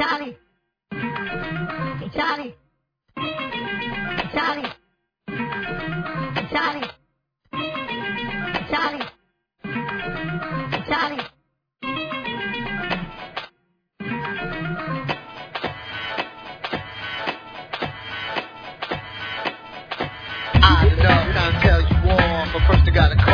Charlie. Hey, Charlie. Hey, Charlie. Hey, Charlie. Hey, Charlie. Hey, Charlie. I enough, time to tell you all, but first I gotta